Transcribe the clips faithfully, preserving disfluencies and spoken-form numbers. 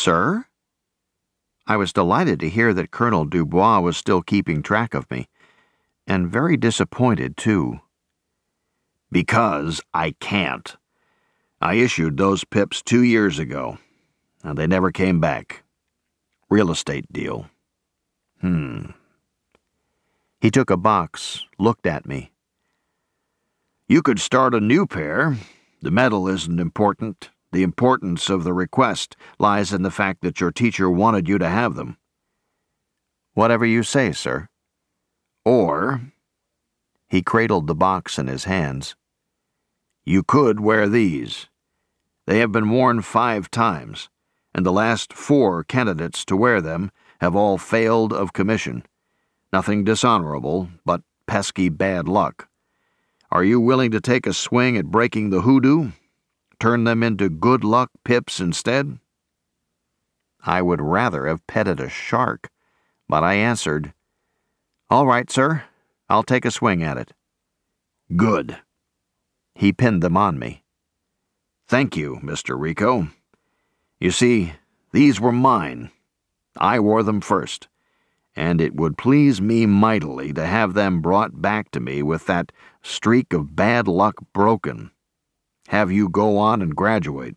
Sir? I was delighted to hear that Colonel Dubois was still keeping track of me, and very disappointed, too. Because I can't. I issued those pips two years ago, and they never came back. Real estate deal. Hmm. He took a box, looked at me. You could start a new pair. The medal isn't important. The importance of the request lies in the fact that your teacher wanted you to have them. Whatever you say, sir. Or, he cradled the box in his hands, you could wear these. They have been worn five times, and the last four candidates to wear them have all failed of commission. Nothing dishonorable, but pesky bad luck. Are you willing to take a swing at breaking the hoodoo? Turn them into good luck pips instead? I would rather have petted a shark, but I answered, All right, sir. I'll take a swing at it. Good. He pinned them on me. Thank you, Mister Rico. You see, these were mine. I wore them first, and it would please me mightily to have them brought back to me with that streak of bad luck broken. Have you go on and graduate.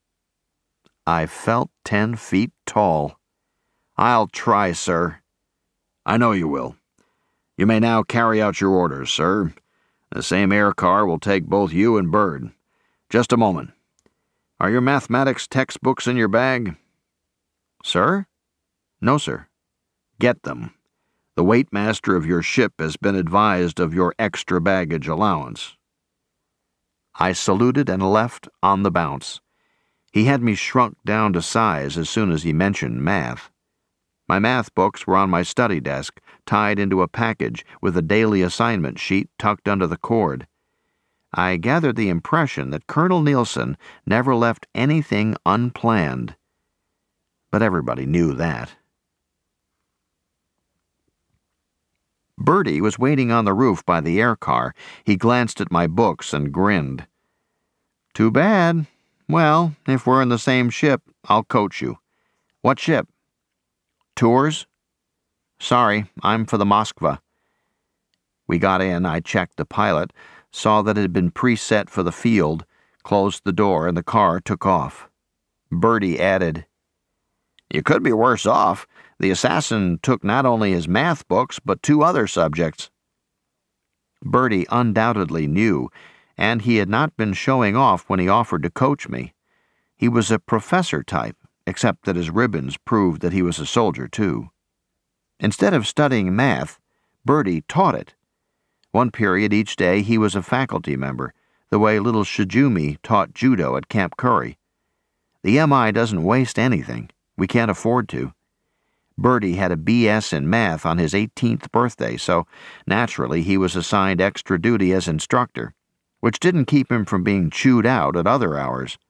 I felt ten feet tall. I'll try, sir. I know you will. You may now carry out your orders, sir. The same air car will take both you and Bird. Just a moment. Are your mathematics textbooks in your bag? Sir? No, sir. Get them. The waitmaster of your ship has been advised of your extra baggage allowance. I saluted and left on the bounce. He had me shrunk down to size as soon as he mentioned math. My math books were on my study desk, tied into a package with a daily assignment sheet tucked under the cord. I gathered the impression that Colonel Nielsen never left anything unplanned. But everybody knew that. Bertie was waiting on the roof by the air car. He glanced at my books and grinned. Too bad. Well, if we're in the same ship, I'll coach you. What ship? Tours? Sorry, I'm for the Moskva. We got in, I checked the pilot, saw that it had been preset for the field, closed the door, and the car took off. Bertie added, You could be worse off. The assassin took not only his math books, but two other subjects. Bertie undoubtedly knew, and he had not been showing off when he offered to coach me. He was a professor type, except that his ribbons proved that he was a soldier, too. Instead of studying math, Bertie taught it. One period each day he was a faculty member, the way little Shijumi taught judo at Camp Curry. The M I doesn't waste anything. We can't afford to. Bertie had a B S in math on his eighteenth birthday, so naturally he was assigned extra duty as instructor, which didn't keep him from being chewed out at other hours.